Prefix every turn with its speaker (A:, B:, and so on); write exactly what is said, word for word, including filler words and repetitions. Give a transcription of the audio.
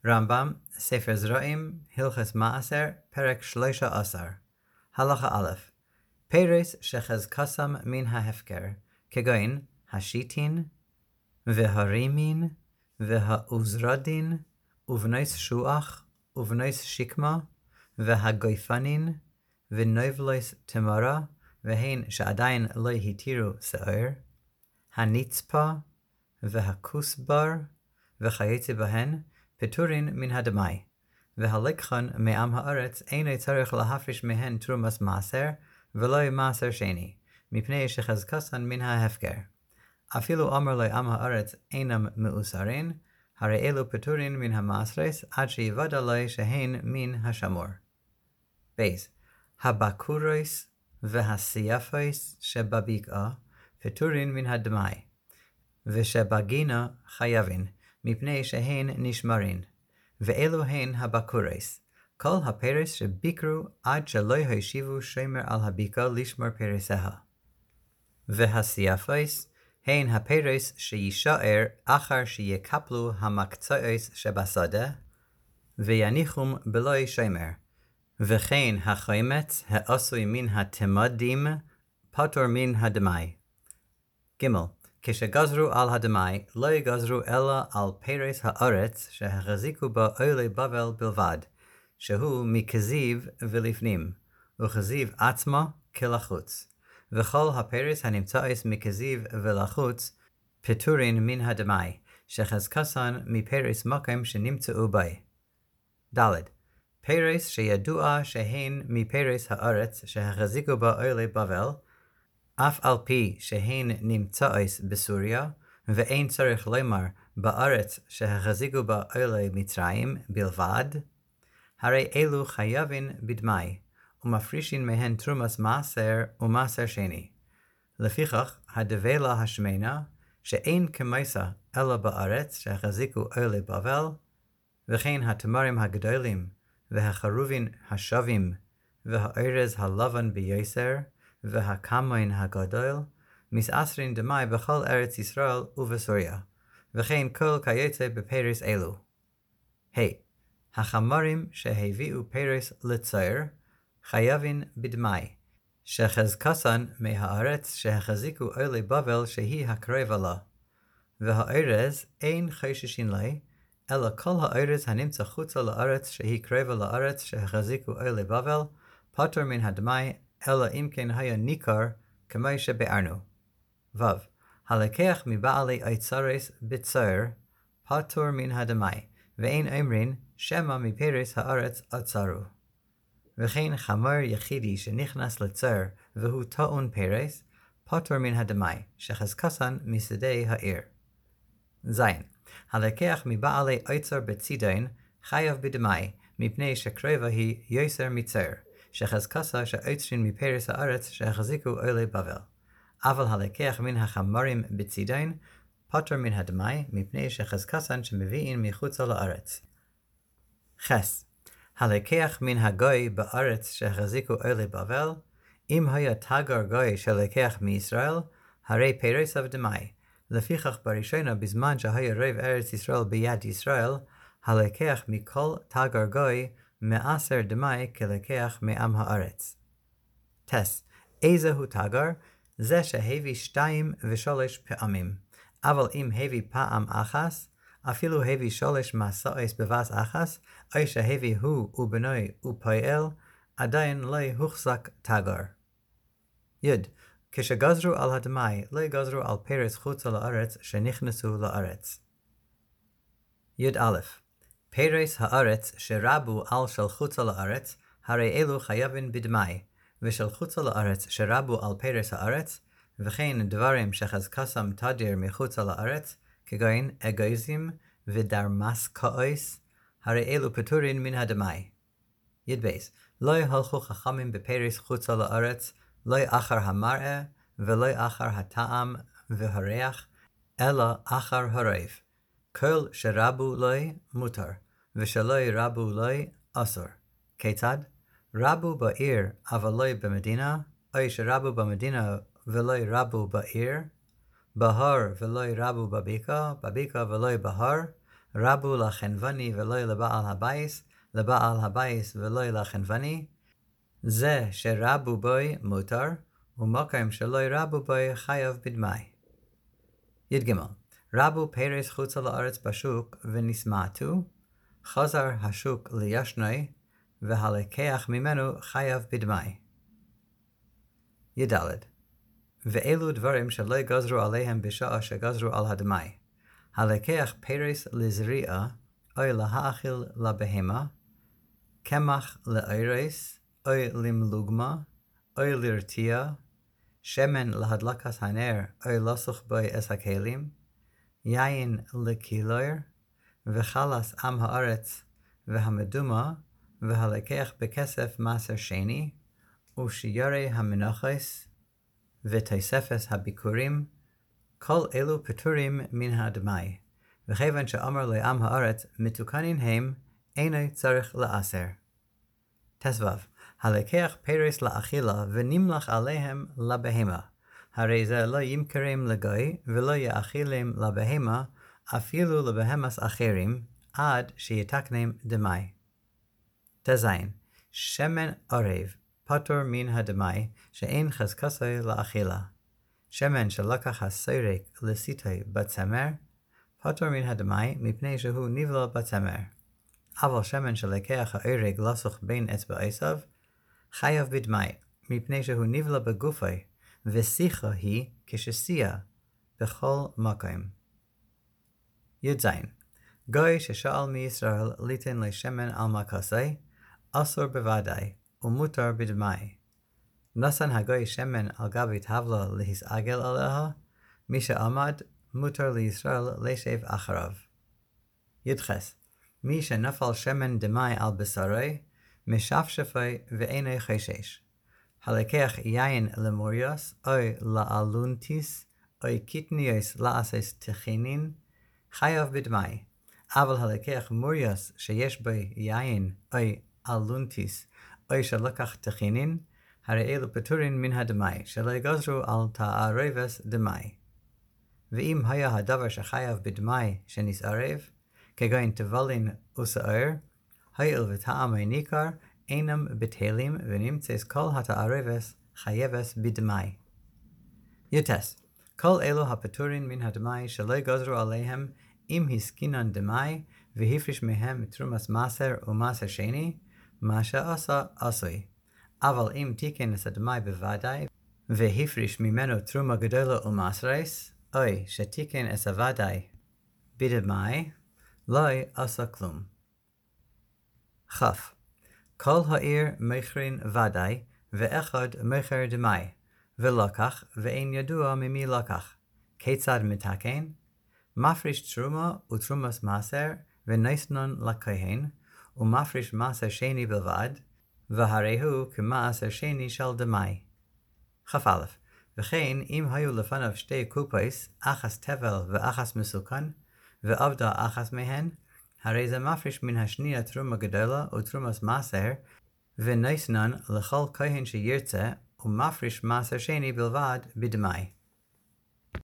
A: רמב"ם, ספר זרעים, הלכות מעשר, פרק שלושה עשר. הלכה א', פרס שחזקסם מן ההפקר, כגון השיטין, והרימין, והעוזרדין, ובנויס שוח, ובנויס שקמה, והגויפנין, ונובלויס תמרה, והן שעדיין לא התירו שער, הנצפה, והכוסבר, וכיוצא בהן, פטורין מן הדמאי, והלקחון מעם הארץ אינו צריך להפריש מהן תרומס מעשר, ולא מעשר שני, מפני שחזקסן מן ההפקר. אפילו אמר לו עם הארץ אינם מאוסרין, הרי אלו פטורין מן המעשרס, עד שיוודע לו שהן מן השמור. בייס, הבקורוס והסייפוס שבבקעה, פטורין מן הדמאי, ושבגינה חייבין, מפני שהן נשמרין, ואלו הן הבקורוס, כל הפרס שביקרו עד שלא השיבו שומר על הבקעה לשמור פרסיה. והסייפוס, הן הפרס שישאר אחר שיקפלו המקצועס שבשדה, ויניחום בלוי שומר, וכן החומץ העשוי מן התמדים, פטור מן הדמאי. ג' כשגזרו על הדמאי, לא יגזרו אלא על פרס הארץ שהחזיקו בו עולי בבל בלבד, שהוא מכזיב ולפנים, וכזיב עצמו כלחוץ. וכל הפרס הנמצאס מכזיב ולחוץ, פטורין מן הדמאי, שחזקסן מפרס מקום שנמצאו בי. ד' פרס שידוע שהן מפרס הארץ שהחזיקו בו עולי בבל, אף על פי שהן נמצאס בסוריה, ואין צריך לומר בארץ שהחזיקו בה עולי מצרים בלבד, הרי אלו חייבין בדמאי, ומפרישין מהן תרומס מעשר ומעשר שני. לפיכך, הדבלה השמנה, שאין כמייסה אלא בארץ שהחזיקו עולי בבל, וכן התמרים הגדולים, והחרובין השווים, והארז הלבן ביוסר, והקמוין הגדול, מסעשרין דמאי בכל ארץ ישראל ובסוריה, וכן כל כיוצא בפרס אלו. ה. Hey, החמורים שהביאו פרס לצער, חייבין בדמאי, שחזקסן מהארץ שהחזיקו עולי בבל שהיא הקרבה לה. והארז אין חוששין לי, אלא כל הארז הנמצא חוצה לארץ שהיא קרבה לארץ שהחזיקו עולי בבל, פטור מן הדמאי, אלא אם כן היה ניכר, כמו שבארנו. ו. הלקח מבעלי איצרס בצער, פטור מן הדמאי, ואין אומרין, שמא מפרס הארץ עצרו. וכן חמור יחידי שנכנס לצער, והוא טעון פרס, פטור מן הדמאי, שחזקסן משדה העיר. ז. הלקח מבעלי איצר בצידון, חייב בדמאי, מפני שקרבה היא יוסר מצער, שחזקסה שעוצרין מפרס הארץ שהחזיקו עולי בבל. אבל הלקח מן החמורים בצידון, פטור מן הדמאי, מפני שחזקסן שמביאים מחוצה לארץ. חס. הלקח מן הגוי בארץ שהחזיקו עולי בבל, אם היה תגר גוי שלקח מישראל, הרי פרסיו דמאי. לפיכך בראשונה בזמן שהיה רוב ארץ ישראל ביד ישראל, הלקח מכל תגר גוי מעשר דמאי כלקח מעם הארץ. טס, איזהו תגר? זה שהביא שתיים ושלוש פעמים. אבל אם הביא פעם אחס, אפילו הביא שלוש מסעס בבס אחס, או שהביא הוא ובנוי ופועל, עדיין לא הוחזק תגר. י' כשגזרו על הדמאי, לא גזרו על פרס חוצה לארץ שנכנסו לארץ. י"א פרס הארץ שרבו על של חוצה לארץ, הרי אלו חייבין בדמאי, ושל חוצה לארץ שרבו על פרס הארץ, וכן דברים שחזקסם תדיר מחוצה לארץ, כגון אגוזים ודרמסקאוס, הרי אלו פטורין מן הדמאי. י"ב לא הלכו חכמים בפרס חוצה לארץ, לא אחר המראה, ולא אחר הטעם והריח, אלא אחר הרוב. כל שרבו לוי מותר, ושלא רבו לוי אסור. כיצד? רבו בעיר, אבל לא במדינה, או שרבו במדינה ולא רבו בעיר, בהר ולא רבו בבקעה, בבקעה ולא בהר, רבו לחנווני ולא לבעל הבייס, לבעל הבייס ולא לחנווני, זה שרבו בוי מותר, ומקום שלא רבו בוי חייב בדמי. י"ג רבו פרס חוצה לארץ בשוק ונסמעתו, חזר השוק לישנוי, והלקח ממנו חייב בדמי. י"ד ואלו דברים שלא גזרו עליהם בשעה שגזרו על הדמי. הלקח פרס לזריעה, או להאכיל לבהמה, קמח לאירס, או למלוגמה, או לרתיע, שמן להדלקת הנר, או לסוך בו אס הכלים, יין לקילויר, וחלס עם הארץ, והמדומה, והלקח בכסף מעשר שני, ושיורי המנוחס, ותוספת הביקורים, כל אלו פטורים מן הדמי, וכיוון שאמר לעם הארץ מתוקנין הם, אינו צריך לאסר. תסבב, הלקח פרס לאכילה ונמלח עליהם לבהמה, הרי זה לא ימכרם לגוי ולא יאכילם לבהמה, אפילו לבהמס אחרים, עד שיתקנם דמי. תזין, שמן ערב, פטור מן הדמי, שאין חזקסוי לאכילה. שמן שלקח הסורק לסיטוי בצמר, פטור מן הדמי מפני שהוא נבלע בצמר. אבל שמן שלקח האורג לסוך בין אצבעיו, חייב בדמי, מפני שהוא נבלע בגופי, ושיחה היא כשסייע בכל מקום. י"ז גוי ששאל מישראל ליתן לשמן על מקוסי, אסור בוודאי, ומותר בדמי. נתן הגוי שמן על גבי טבלה להסעגל עליה, מי שעמד מותר לישראל לשב אחריו. י"ח מי שנפל שמן דמי על בשרי, משפשפי ואינו חשש. הלקח יין למוריוס, או לאלונטיס, או קיטניוס לעשס תכינין, חייב בדמי. אבל הלקח מוריוס שיש בו יין, או אלונטיס, או שלקח תכינין, הרי אלו פטורין מן הדמי, שלא יגזרו על תערבס דמי. ואם היה הדבר שחייב בדמי שנסערב, כגון טבלין ושער, הואיל וטעמי ניכר, אינם בטלים ונמצא כל התערבס חייבס בדמי. י"ט כל אלו הפטורין מן הדמי שלא יגזרו עליהם, אם הסכינן דמי, והפריש מהם תרומס מעשר ומעשר שני, מה שעשה עשוי. אבל אם תיקן את הדמי בוודאי, והפריש ממנו תרומה גדולה ומעשרס, אוי שתיקן את הוודאי בדמי, לא עשה כלום. כ. כל העיר מכרין ודאי, ואחד מכר דמי, ולקח, ואין ידוע ממי לקח. כיצד מתקן? מפריש תרומה ותרומס מעשר, ונסנון לכהן, ומפריש מעשר שני בלבד, והרי הוא כמעשר שני של דמי. כ"א וכן אם היו לפניו שתי קופס, אחס תבל ואחס מסוכן, ועבדה אחס מהן, הרי זה מפריש מן השנייה תרומה גדולה ותרומס מעשר, ונסנן לכל כהן שירצה, ומפריש מעשר שני בלבד בדמי.